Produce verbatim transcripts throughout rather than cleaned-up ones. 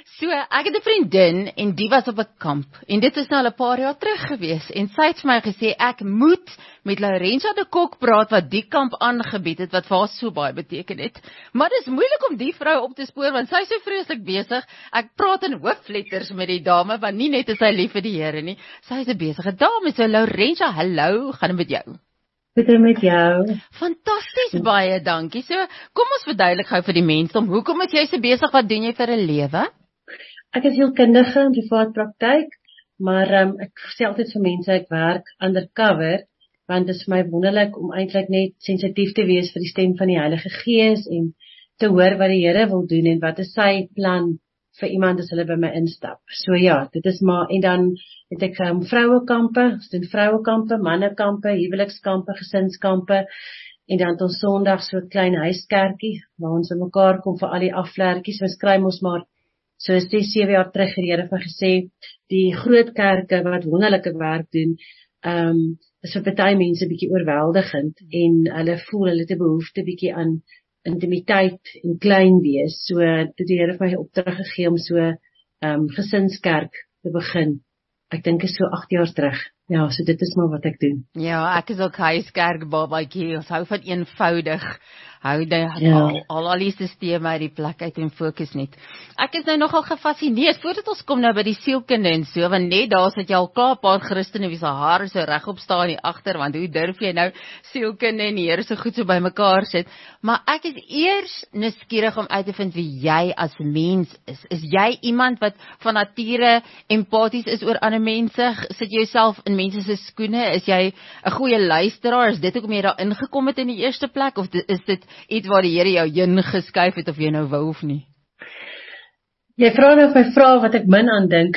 So, ek het 'n vriendin en die was op 'n kamp en dit is nou al 'n paar jaar terug gewees en sy het vir my gesê ek moet met Laurentia de Kok praat wat die kamp aangebied het wat vir haar so baie beteken het. Maar dis moeilik om die vrou op te spoor want sy is so vreeslik besig. Ek praat in hoofletters met die dame want nie net is sy lief vir die Here nie. Sy is 'n besige dame. So Laurentia, hallo, gaan dit met jou? Goeie met jou. Fantasties, baie dankie. So, kom ons verduidelik gou vir die mense om hoekom is jy so besig, wat doen jy vir 'n lewe? Ek is sielkundige in privaat praktyk, maar um, ek sê altyd vir mense ek werk undercover, want dit is vir my wonderlik om eintlik net sensitief te wees vir die stem van die Heilige Gees en te hoor wat die Here wil doen en wat is sy plan vir iemand as hulle by my instap. So ja, dit is maar, en dan het ek um, vrouekampe, ons doen vrouekampe, mannekampe, huwelikskampe, gesinskampe, en dan tot Sondag so 'n klein huiskerkie, waar ons in mekaar kom vir al die aflertjies, ons kry ons maar, so ses, sewe jaar terug het die Here vir gesê, die groot kerke wat wonderlike werk doen, um, is vir party mense bietjie oorweldigend, en hulle voel hulle het 'n behoefte bietjie aan intimiteit en klein wees, so het die Here vir my opdrag gegee om so um, gesinskerk te begin. Ek dink is so agt jaar terug. Ja, so dit is maar wat ek doen. Ja, ek is ook huiskerk babatjie. Ons hou van eenvoudig. Hou die, ja. al, al al die sisteme uit die plek uit en fokus net. Ek is nou nogal gefassineerd voordat ons kom nou by die sielkunde en so, want net daar sit jy al klaar 'n paar Christene wie se hare so regop staan hier agter, want hoe durf jy nou sielkunde en die Here so goed so bymekaar sit? Maar ek is eers nuuskierig om uit te vind wie jy as mens is. Is jy iemand wat van nature empaties is oor ander mense? Sit jy jouself in mense se skoene? Is jy 'n goeie luisteraar? Is dit hoekom jy daar ingekom het in die eerste plek, of is dit iets waar die Here jou heen geskuif het of jy nou wou of nie? Jy vra nou my vrae wat ek min aan dink.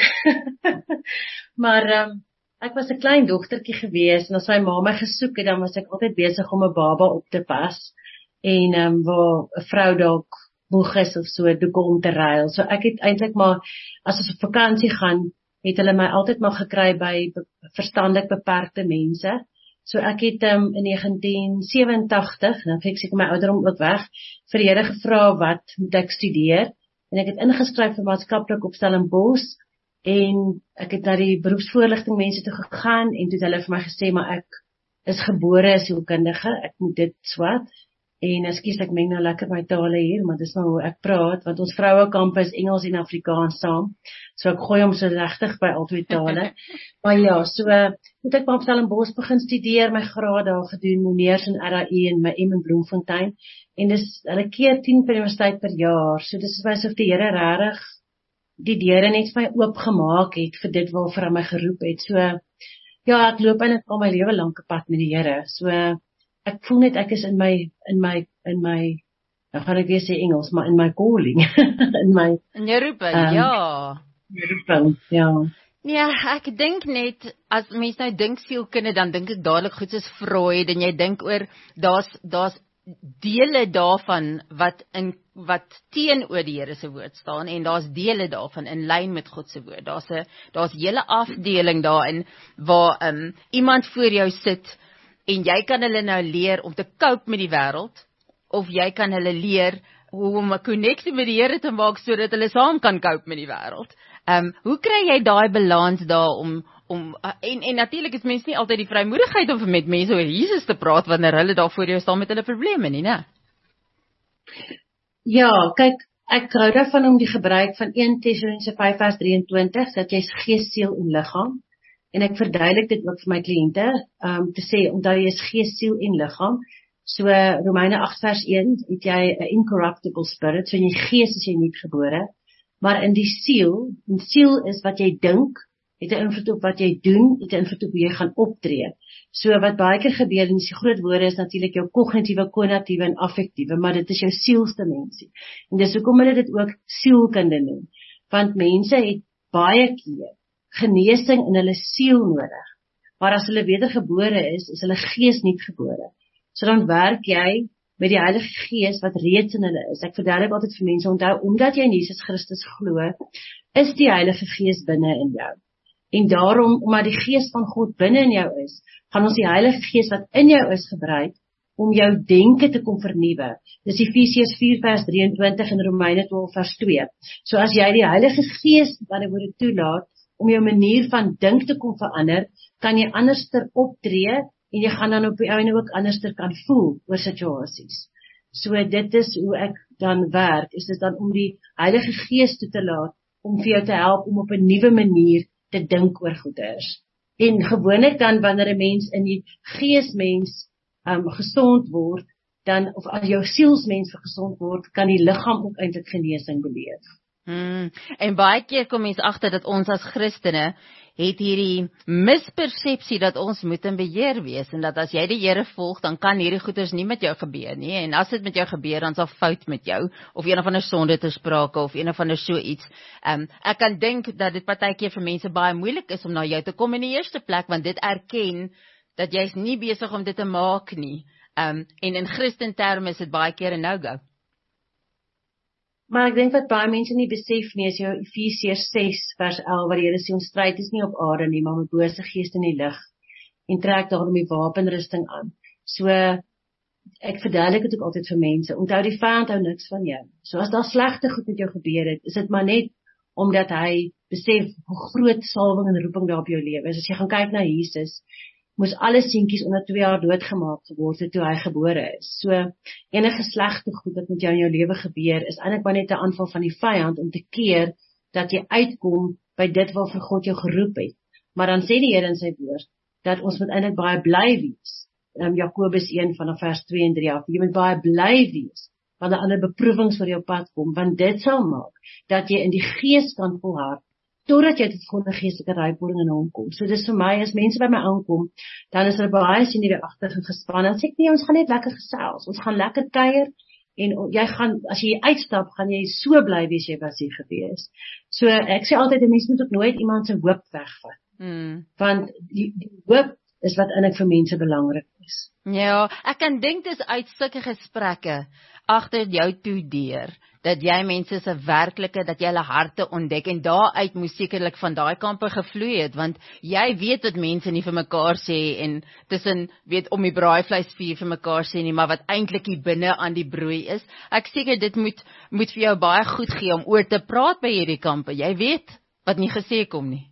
maar um, ek was 'n klein dogtertjie gewees en as my ma my gesoek het, dan was ek altyd besig om 'n baba op te pas en um, waar 'n vrou dalk moeg is of so, doeke om te ruil. So ek het eintlik maar, as ons op vakansie gaan, het hulle my altyd maar gekry by verstandelik beperkte mense. So ek het um, in negentien sewenentagtig, dan het ek seker my ouderdom ook weg, vir die Here gevra wat moet ek studeer, en ek het ingeskryf vir maatskaplik op Stellenbosch, en ek het na die beroepsvoorligting mense toe gegaan, en toe het hulle vir my gesê, maar ek is gebore as sielkundige, ek moet dit swat, en ekskuus ek meng nou lekker my tale hier, maar dis nou hoe ek praat, want ons vrouekamp is Engels en Afrikaans saam, so ek gooi hom so regtig by al twee tale, maar ja, so moet ek maar op Stellenbosch begin studeer, my graad daar gedoen, meneers in R A I en my M in Bloemfontein, en dis, hulle keer tien per universiteit per jaar, so dis is my asof die Here regtig die deure net vir my oopgemaak het, vir dit waarvoor hy my geroep het, so, ja, ek loop eintlik al my lewe lank 'n pad met die Here, so, ek voel net ek is in my, in my, in my, nou gaan ek weer sê Engels, maar in my calling, in my, in jou roeping, um, ja. My roeping, ja. Ja, ek dink net, as mens nou dink sielkunde, dan dink ek dadelik goed soos Freud, en jy dink oor, daar's, daar's dele daarvan, wat in, wat teenoor die Here se woord staan, en daar's dele daarvan in lyn met God se woord, daar's 'n, daar's 'n hele afdeling daarin, waar um, iemand voor jou sit, en jy kan hulle nou leer om te cope met die wêreld, of jy kan hulle leer hoe om 'n koneksie met die Here te maak, sodat hulle saam kan cope met die wêreld. Um, hoe kry jy daai balans daar om, om en, en natuurlik is mense nie altyd die vrymoedigheid om met mense oor Jesus te praat, wanneer hulle daar voor jou staan met hulle probleme nie, né? Ja, kyk, ek hou daarvan om die gebruik van Eerste Tessalonisense vyf vers drieëntwintig, dat jy is gees, siel en liggaam, en ek verduidelik dit ook vir my kliënte, um, te sê, omdat jy is gees, siel en liggaam, so Romeine agt vers een, het jy 'n incorruptible spirit, so in die gees is jy nie gebore, maar in die siel, en siel is wat jy dink, het 'n invloed op wat jy doen, het 'n invloed op hoe jy gaan optree. So wat baie keer gebeur, en die groot woorde is natuurlik jou kognitiewe, konatiewe en affektiewe, maar dit is jou sielsdimensie. En dis hoekom hulle dit ook sielkunde noem, want mense het baie keer genesing in hulle siel nodig, maar as hulle wedergebore is, is hulle gees nie gebore. So dan werk jy met die Heilige Gees wat reeds in hulle is. Ek verduidelik altyd vir mense, onthou, omdat jy in Jesus Christus glo, is die Heilige Gees binne in jou. En daarom, omdat die Gees van God binne in jou is, gaan ons die Heilige Gees wat in jou is gebruik, om jou denke te kom vernuwe. Dis Efesiërs vier vers drieëntwintig en Romeine twaalf vers twee. So as jy die Heilige Gees met ander woorde toelaat om jou manier van dink te kom verander, kan jy anderster optree en jy gaan dan op die einde ook anderster kan voel oor situasies. So dit is hoe ek dan werk, is dit dan om die Heilige Gees toe te laat om vir jou te help om op 'n nuwe manier te dink oor goeders. En gewoonlik dan wanneer 'n mens in die geesmens um, gesond word, dan of as jou sielsmens gesond word, kan die liggaam ook eintlik genesing beleef. Hmm. En baie keer kom mens agter dat ons as Christene het hierdie mispersepsie dat ons moet in beheer wees en dat as jy die Here volg, dan kan hierdie goeders nie met jou gebeur nie. En as dit met jou gebeur, dan is daar fout met jou of een of ander sonde te sprake of een of ander so iets. Um, ek kan dink dat dit partykeer vir mense baie moeilik is om na jou te kom in die eerste plek, want dit erken dat jy's nie besig om dit te maak nie. Um, en in Christen terme is dit baie keer 'n no-go. Maar ek dink wat baie mense nie besef nie, is jou Efesiërs ses vers elf, waar die Here sê ons stryd is nie op aarde nie, maar met bose geeste in die lig, en trek daarom die wapenrusting aan. So, ek verduidelik dit ook altyd vir mense, onthou die vyand hou niks van jou. So as daar slegte goed met jou gebeur het, is dit maar net omdat hy besef hoe groot salwing en roeping daar op jou lewe is. As jy gaan kyk na Jesus, moes alle seentjies onder twee jaar doodgemaak geword het toe hy gebore is. So, enige slegte goed wat met jou in jou lewe gebeur, is eintlik maar net 'n aanval van die vyand om te keer dat jy uitkom by dit waarvoor God jou geroep het. Maar dan sê die Here in sy woord, dat ons moet eintlik baie bly wees. Um, Jakobus een vanaf vers twee en drie af, jy moet baie bly wees, wanneer ander beproewings oor jou pad kom, want dit sal maak, dat jy in die gees kan volhard, totdat jy tot volle geestelike rypwording in hom kom. So dis vir my, as mense by my aankom, dan is er baie senuweeagtig en gespan, dan sê ek nie, ons gaan net lekker gesels, ons gaan lekker kuier, en jy gaan, as jy uitstap, gaan jy so bly wees jy was hier gewees. So ek sê altyd, die mens moet ook nooit iemand se hoop wegvat, Hmm. want die, die hoop is wat eintlik vir mense belangrik is. Ja, ek kan dink dis uit sulke gesprekke agter jou toe deur, dat jy mense se werklike, dat jy hulle harte ontdek, en daaruit moes sekerlik van daai kampe gevloei het, want jy weet wat mense nie vir mekaar sê, en tussen, weet, om die braaivleisvuur vir mekaar sê nie, maar wat eintlik hier binne aan die broei is. Ek seker dit moet, moet vir jou baie goed gee om oor te praat by hierdie kampe, jy weet wat nie gesê kom nie.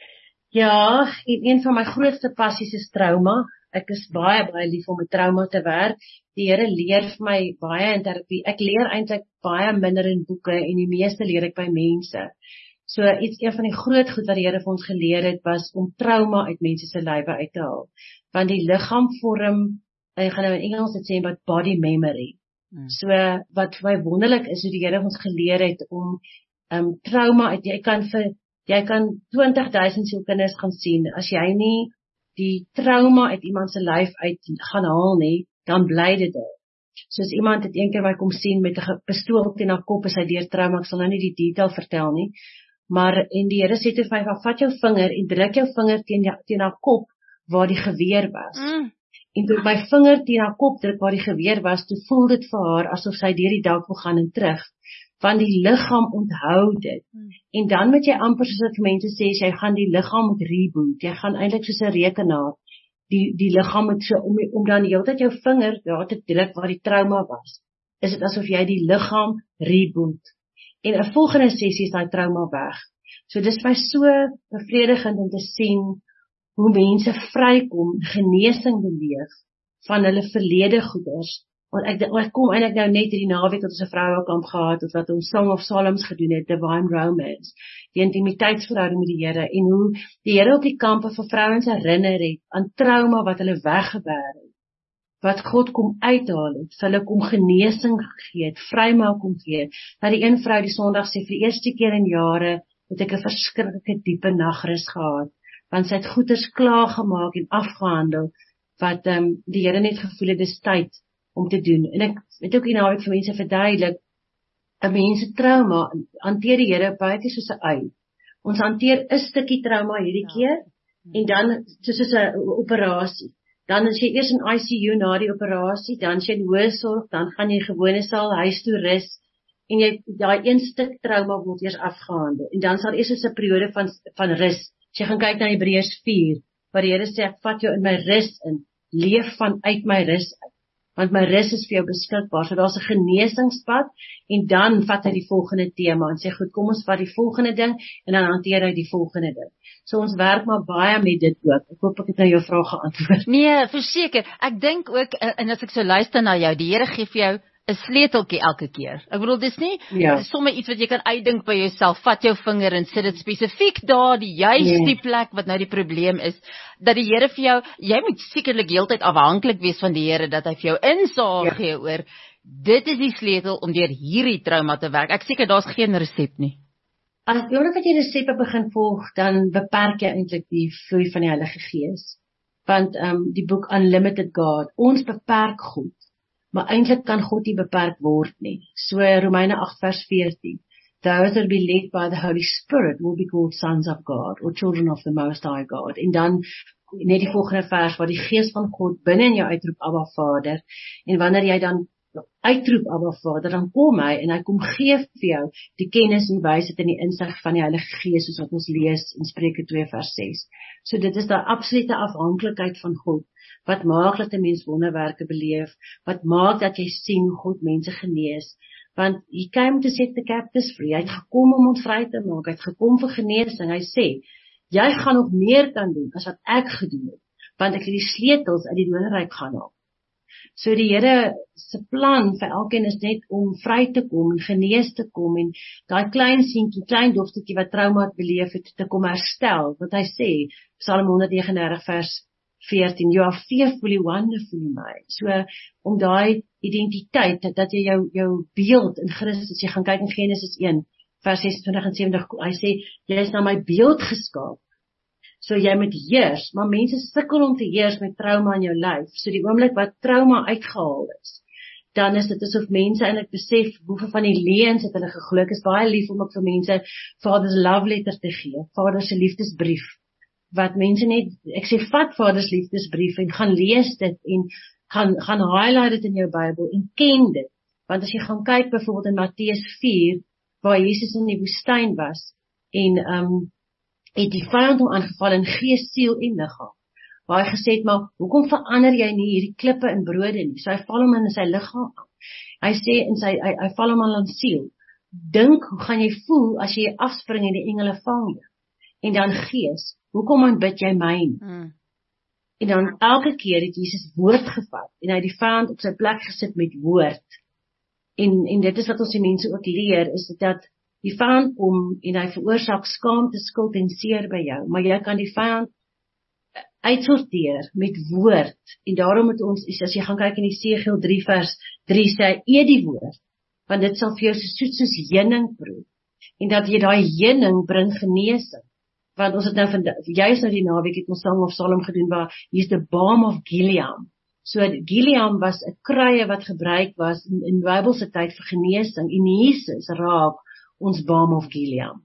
Ja, en een van my grootste passies is trauma. Ek is baie, baie lief om met trauma te werk. Die Here leer vir my baie in terapie. Ek leer eintlik baie minder in boeke en die meeste leer ek by mense. So iets, een van die groot goed wat die Here vir ons geleer het, was om trauma uit mense se lywe uit te haal. Want die liggaam vorm, ek gaan nou in Engels dit sê, but body memory. Hmm. So wat vir my wonderlik is, hoe die Here ons geleer het om um, trauma uit, jy kan vir Jy kan twintig duisend sielkinders gaan sien, as jy nie die trauma uit iemand se lyf uit gaan haal nie, dan bly dit daar. Soos iemand het een keer my kom sien met 'n pistool teen haar kop, is hy deur trauma, ek sal nou nie die detail vertel nie, maar en die Here sê toe vir my, vat jou vinger en druk jou vinger teen, teen haar kop, waar die geweer was. Mm. En toe my vinger teen haar kop druk waar die geweer was, toe voel dit vir haar, asof sy deur die dak wil gaan en terug, want die liggaam onthou dit. Hmm. En dan moet jy amper, soos wat mense sê, jy gaan die liggaam moet reboot, jy gaan eintlik soos 'n rekenaar, die, die liggaam moet so, om, om dan die hele tyd jou vinger daar te druk waar die trauma was, is dit asof jy die liggaam reboot. En 'n volgende sessie is daai trauma weg. So dis my so bevredigend om te sien, hoe mense vrykom, genesing beleef, van hulle verlede goeders. Want ek, ek kom eintlik nou net hierdie naweek dat ons 'n vrouekamp gehad het, wat ons Song of Psalms gedoen het, Divine Romance, die intimiteitsverhouding met die Here, en hoe die Here op die kampe vir vrouens herinner het aan trauma wat hulle weggewerk het, wat God kom uithaal het, vir hulle kom genesing gegee het, vrymaak kom gee het. Dat die een vrou die Sondag sê, vir die eerste keer in jare het ek 'n verskriklike diepe nagrus gehad, want sy het goeders klaar gemaak en afgehandel, wat um, die Here net gevoel het, dis tyd om te doen. En ek weet ook nie nou ek vir mense verduidelik, 'n mens se trauma, hanteer die Here baie keer soos 'n ui. Ons hanteer 'n stukkie trauma hierdie ja. keer, en dan soos 'n operasie. Dan as jy eers in I C U na die operasie, dan as jy in hoë sorg, dan gaan jy gewone saal huis toe rus, en jy daai een stuk trauma word eers afgehandel. En dan sal eers 'n periode van van rus. As jy gaan kyk na Hebreërs vier, waar die Here sê, ek vat jou in my rus in, leef vanuit my rus uit. want my rus is vir jou beskikbaar. So daar's 'n genesingspad en dan vat hy die volgende tema en sê goed, kom ons vat die volgende ding en dan hanteer hy die volgende ding. So ons werk maar baie met dit ook. Ek hoop ek het nou jou vraag geantwoord. Nee, verseker. Ek dink ook, en as ek so luister na jou, die Here gee vir jou 'n sleuteltjie elke keer. Ek bedoel, dis nie Ja. sommer iets wat jy kan uitdink by jouself, vat jou vinger en sit dit spesifiek daar, die juiste Nee. plek wat nou die probleem is, dat die Here vir jou, jy moet sekerlik heeltyd afhanklik wees van die Here, dat hy vir jou insaag Ja. gee oor, dit is die sleutel om deur hierdie trauma te werk. Ek seker daar's geen resep nie. As die oomblik wat jy resepe begin volg, dan beperk jy eintlik die vloei van die Heilige Gees. Want um, die boek Unlimited God, ons beperk God, maar eintlik kan God nie beperk word nie. So Romeine agt vers veertien. Those that be led by the Holy Spirit will be called sons of God, or children of the Most High God. En dan net die volgende vers, waar die Gees van God binne in jou uitroep, Abba Vader, en wanneer jy dan uitroep Abba Vader, dan kom hy en hy kom gee vir jou die kennis en wysheid en die insig van die Heilige Gees, soos wat ons lees in Spreuke twee vers ses. So dit is daai absolute afhanklikheid van God, wat maak dat 'n mens wonderwerke beleef, wat maak dat jy sien God mense genees, want he came to set the captives free, hy het gekom om ons vry te maak, hy het gekom vir genesing, hy sê, jy gaan nog meer kan doen as wat ek gedoen het, want ek het die sleutels uit die doderyk gaan haal. So die Here se plan vir elkeen is net om vry te kom en genees te kom en daai klein seentjie, klein dogtertjie wat trauma het beleef het, te kom herstel, wat hy sê, Psalm honderd negenendertig vers veertien, you are fearfully, wonderfully made. So, om daai identiteit, dat, dat jy jou, jou beeld in Christus, jy gaan kyk in Genesis een, vers sesentwintig en sewentig, hy sê, jy is na my beeld geskaap. So jy moet heers, maar mense sukkel om te heers met trauma in jou lyf. So die oomblik wat trauma uitgehaal is, dan is dit asof mense eintlik besef hoeveel van die leuns het hulle geglo. Ek is baie lief om ook vir mense Vader se love letter te gee, Vader se liefdesbrief. Wat mense net, ek sê vat Vader se liefdesbrief en gaan lees dit en gaan gaan highlight dit in jou Bybel en ken dit. Want as jy gaan kyk byvoorbeeld in Matteus vier, waar Jesus in die woestyn was en um het die vyand hom aangeval in gees, siel en liggaam. Waar hy gesê het, maar hoekom verander jy nie hierdie klippe in brode nie? So hy val hom in sy liggaam aan. Hy sê in sy hy, hy val hom aan sy siel. Dink, hoe gaan jy voel as jy afspring en die engele vang jou? En dan gees, hoekom aanbid jy my nie? Hmm. En dan elke keer het Jesus woord gevat en hy het die vyand op sy plek gesit met woord. En en dit is wat ons die mense ook leer, is dat die vyand kom en hy veroorsaak skaamte, skuld en seer by jou, maar jy kan die vyand uitsorteer met woord. En daarom moet ons, as jy gaan kyk in Esegiel drie vers drie, sê hy, eet die woord, want dit sal vir jou so soet soos heuning proe. En dat jy daai heuning bring genesing. Want ons het nou vandag, juist nou die naweek het ons Song of Psalm gedoen waar hier is the balm of Gilead. So Gilead was 'n kruie wat gebruik was in, in Bybelse tyd vir genesing en Jesus raak ons balm of Gilead.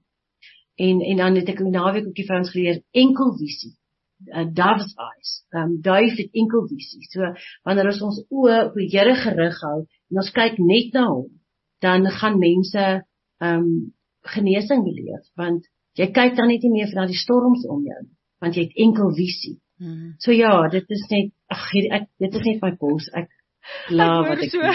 En en dan het ek die naweek ook die vir ons geleer enkelvisie, uh, dove's eyes. Um, duif het enkelvisie. So wanneer ons ons oë op die Here gerig hou en ons kyk net na hom, dan gaan mense um, genesing beleef, want jy kyk dan net nie meer na die storms om jou, want jy het enkel visie. Hmm. So ja, dit is net, ag, ek, dit is net my pos, ek laat wat ek so,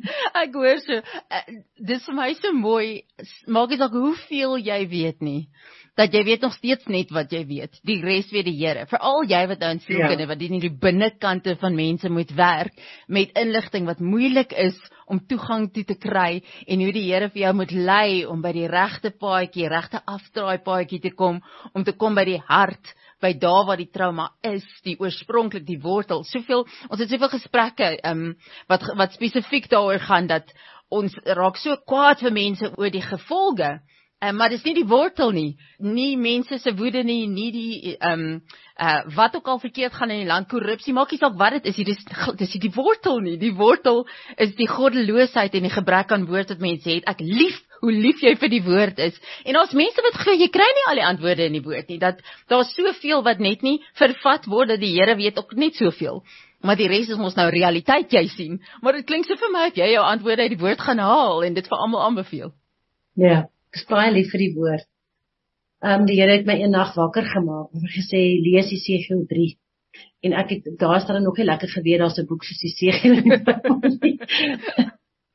ek hoor so, uh, dit is vir my so mooi, maak nie saak hoeveel jy weet nie, dat jy weet nog steeds net wat jy weet, die res weet die Here, veral jy wat nou in sielkunde, ja. wat in die binnekante van mense moet werk, met inligting wat moeilik is, om toegang toe te kry, en hoe die Here vir jou moet lei, om by die regte paadjie, regte afdraai paadjie te kom, om te kom by die hart, by daar waar die trauma is, die oorspronklik, die wortel, soveel, ons het soveel gesprekke, um, wat, wat spesifiek daaroor gaan, dat ons raak so kwaad vir mense oor die gevolge, um, maar dis nie die wortel nie, nie mense se woede nie, nie die, um, uh, wat ook al verkeerd gaan in die land, korrupsie, maak nie saak wat dit is, dis, dis die wortel nie, die wortel is die goddeloosheid en die gebrek aan woord wat mense het, ek lief, hoe lief jy vir die woord is, en as mense wat glo, jy kry nie al die antwoorde in die woord nie, dat daar is soveel wat net nie vervat word, dat die Here weet ook net soveel, maar die res is ons nou realiteit jy sien, maar dit klink so vir my, of jy jou antwoorde uit die woord gaan haal, en dit vir almal aanbeveel. Ja, ek is baie lief vir die woord. Um, die Here het my een nag wakker gemaak, en gesê, lees Esegiel drie, En ek het, daar is dan nog nie lekker geweer, daar's 'n boek soos die segel in die Bybel.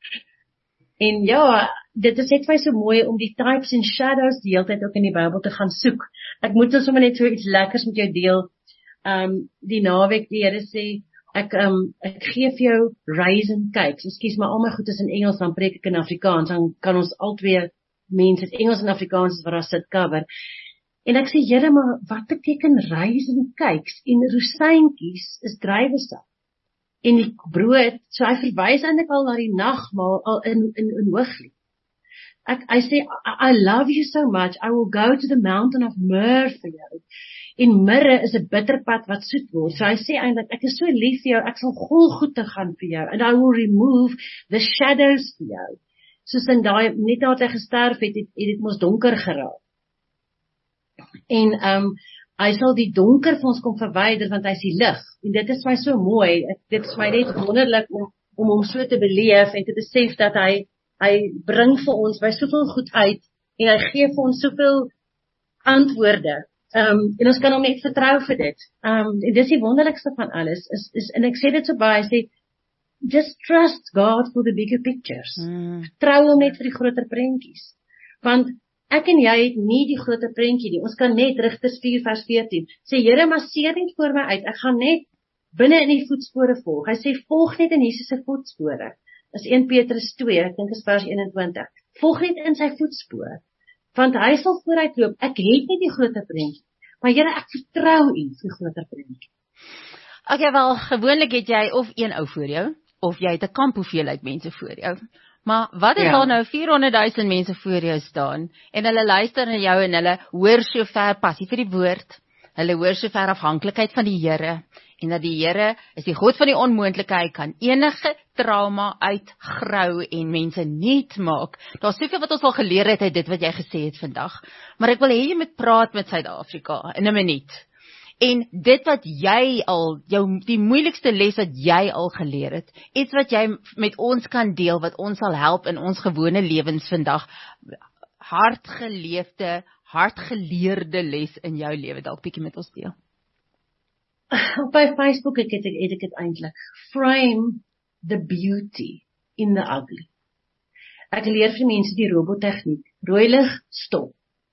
En ja, dit is net vir my so mooi om die types and shadows die hele tyd ook in die Bybel te gaan soek. Ek moet dus sommer net so iets lekkers met jou deel. Um, die naweek, die Here sê, ek, um, ek gee vir jou raisin cakes. Ekskuus, maar al my goed is in Engels, dan preek ek in Afrikaans, dan kan ons albei mense, Engels en Afrikaans is waar daar sit cover. En ek sê, Here, maar wat beteken raisin cakes? En rosientjies is druiwesap. En die brood, so hy verwys eintlik al na die nagmaal al in in in Hooglied. Ek hy sê I, I love you so much, I will go to the mountain of myrrh vir jou. En mirre is 'n bitterpad wat soet word. So hy sê eintlik ek is so lief vir jou, ek sal golgoete gaan vir jou and I will remove the shadows vir jou. Soos in daai net nadat hy gesterf het, het, het dit mos donker geraak. En ehm um, hy sal die donker vir ons kom verwyder want hy is die lig. En dit is my so mooi. Dit is my net wonderlik om om hom so te beleef en te besef dat hy hy bring vir ons by soveel goed uit en hy gee vir ons soveel antwoorde. Ehm um, en ons kan hom net vertrou vir dit. Ehm um, en dis die wonderlikste van alles is is en ek sê dit so baie, ek sê just trust God for the bigger pictures. Mm. Vertrou hom net vir die groter prentjies. Want ek en jy het nie die groter prentjie nie. Ons kan net Rigters vier vers veertien sê, Here, masseer net voor my uit. Ek gaan net binne in die voetspore volg. Hy sê, volg net in Jesus se voetspore. Dis Eerste Petrus twee, ek dink is vers eenentwintig. Volg net in sy voetspore. Want hy sal vooruitloop. Ek het nie die groter prentjie. Maar Here, ek vertrou U vir die groter prentjie. Okay, wel, gewoonlik het jy of een ou voor jou, of jy het 'n kamp hoeveelheid mense voor jou. Maar wat as ja. daar nou vierhonderdduisend mense voor jou staan, en hulle luister na jou en hulle hoor so ver passie vir die woord, hulle hoor so ver afhanklikheid van die Here, en dat die Here is die God van die onmoontlike, hy kan enige trauma uitgrou en mense nuut maak. Daar's soveel wat ons al geleer het uit dit wat jy gesê het vandag, maar ek wil hê jy moet praat met Suid-Afrika in 'n minuut. En dit wat jy al, jou, die moeilikste les wat jy al geleer het, iets wat jy met ons kan deel, wat ons sal help in ons gewone lewens vandag, hardgeleefde, hardgeleerde les in jou lewe, dalk bietjie met ons deel. Op my Facebook het ek het ek dit eintlik, frame the beauty in the ugly. Ek leer vir mense die robottegniek, rooi lig, stop.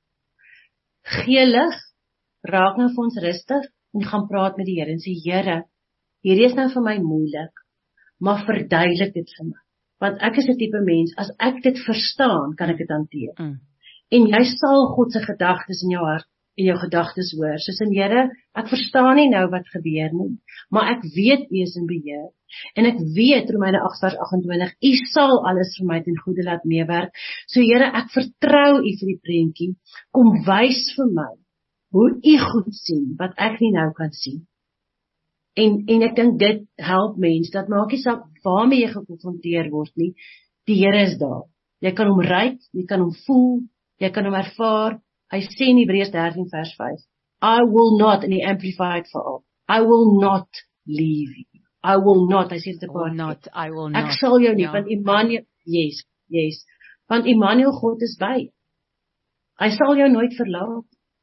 Geel lig, raak nou vir ons rustig en gaan praat met die Here en sê, Here, hierdie is nou vir my moeilik, maar verduidelik dit vir my. Want ek is 'n tipe mens, as ek dit verstaan, kan ek dit hanteer. Mm. En jy sal God se gedagtes in jou hart en jou gedagtes hoor. Soos in Here, ek verstaan nie nou wat gebeur nie, maar ek weet U is in beheer. En ek weet, Romeine agt vers agt-en-twintig, U sal alles vir my ten goeie laat meewerk. So Here, ek vertrou U vir die prentjie. Kom wys vir my hoe U goed sien, wat ek nie nou kan sien. En, en ek dink dit help mens, dat maak nie saak waarmee jy gekonfronteer word nie, die Here is daar. Jy kan hom ruik, jy kan hom voel, jy kan hom ervaar. Hy sê in Hebreërs dertien vers vyf, I will not, in die Amplified veral, I will not leave you. I will not, hy sê dit will not, I will not. Ek sal jou nie, ja. Want Immanuel, yes, yes, want Immanuel God is by. Hy sal jou nooit verlaat.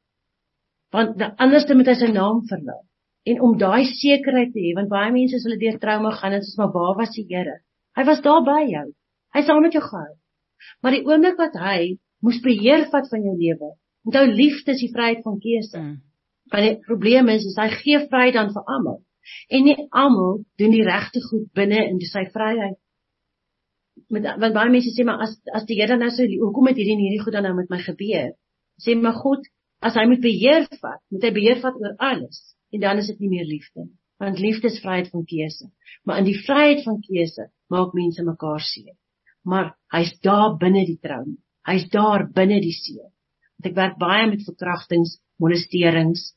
Want anders moet hy sy naam verlaat. En om daai sekerheid te hê, want baie mense as hulle deur trauma gaan, en soos maar waar was die Here? Hy was daar by jou. Hy sal met jou gehou. Maar die oomblik wat hy moes beheer vat van jou lewe, onthou liefde is die vryheid van keuse. Mm. Want die probleem is, is hy gee vryheid dan vir almal. En nie almal doen die regte goed binne in sy vryheid. Met, want baie mense sê, maar as, as die Here nou so, hoekom het hierdie en hierdie goed dan nou met my gebeur? Sê, maar God, as hy moet beheer vat, moet hy beheer vat oor alles. En dan is dit nie meer liefde. Want liefde is vryheid van keuse. Maar in die vryheid van keuse maak mense mekaar seer. Maar hy's daar binne die trauma. Hy's daar binne die seer. Want ek werk baie met verkrachtings, molesterings,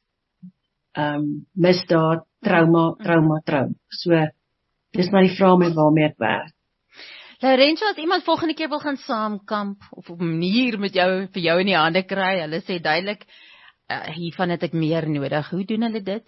um, misdaad, trauma, trauma, trauma. So, dis maar die vraag met waarmee ek werk. Laurentia, as iemand volgende keer wil gaan saamkamp, of op 'n manier met jou, vir jou in die hande kry, hulle sê duidelik, uh, hiervan het ek meer nodig. Hoe doen hulle dit?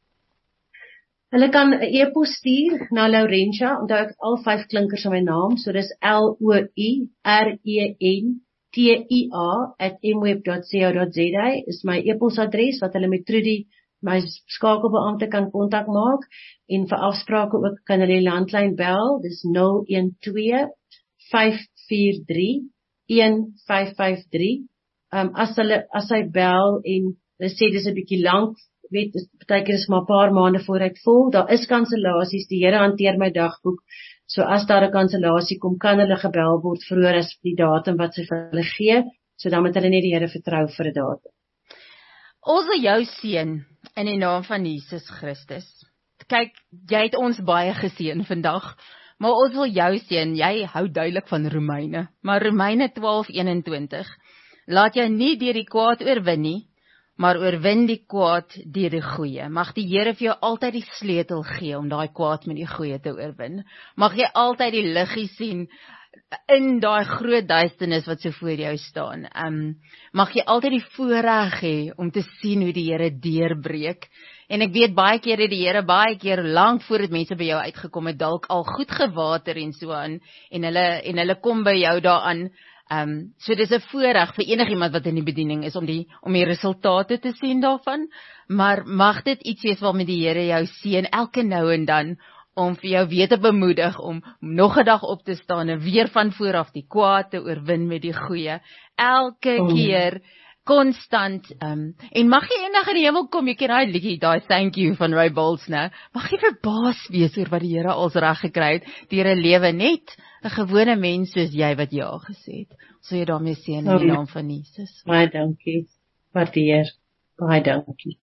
Hulle kan 'n e-pos stuur na Laurentia, onthou ek al vyf klinkers in my naam, so dis L O U R E N T I A at m web dot co dot za is my e-posadres wat hulle met Trudy my skakelbeampte kan kontak maak en vir afsprake ook kan hulle die landlyn bel, dis nul een twee vyf vier drie een vyf vyf drie. Um, as hulle as hy bel en hulle sê dis 'n bietjie lank, weet, partykeer is maar 'n paar maande vooruit vol, daar is kansellasies, die Here hanteer my dagboek, so as daar 'n kansellasie kom, kan hulle gebel word vroeër as die datum wat sy vir hulle gee, so dan moet hulle net die Here vertrou vir 'n datum. Ons wil jou seën in die naam van Jesus Christus. Kyk, jy het ons baie geseën vandag, maar ons wil jou seën, jy hou duidelik van Romeine, maar Romeine twaalf eenentwintig, laat jou nie deur die kwaad oorwin nie, maar oorwin die kwaad deur die goeie. Mag die Here vir jou altyd die sleutel gee om daai kwaad met die goeie te oorwin. Mag jy altyd die liggie sien in daai groot duisternis wat so voor jou staan. Um, mag jy altyd die voorreg hê om te sien hoe die Here deurbreek. En ek weet baie keer het die Here baie keer lank voordat mense by jou uitgekom het, dalk al goed gewater en so aan, en hulle en hulle kom by jou daaraan. Um, so dis 'n voorreg vir enigiemand wat in die bediening is om die om die resultate te sien daarvan, maar mag dit iets wees waarmee die Here jou seën elke nou en dan om vir jou weer te bemoedig om nog 'n dag op te staan en weer van voor af die kwaad te oorwin met die goeie. Elke oh. keer konstant, um, en mag jy eendag in die hemel kom, jy ken daai liedjie, daai thank you van Ray Bolts, né? Mag jy verbaas wees oor wat die Here als reg gekry het, deur 'n lewe net 'n gewone mens soos jy wat ja gesê het. So jy daarmee seën in die naam van Jesus. Baie dankie. Waardeer. Baie dankie.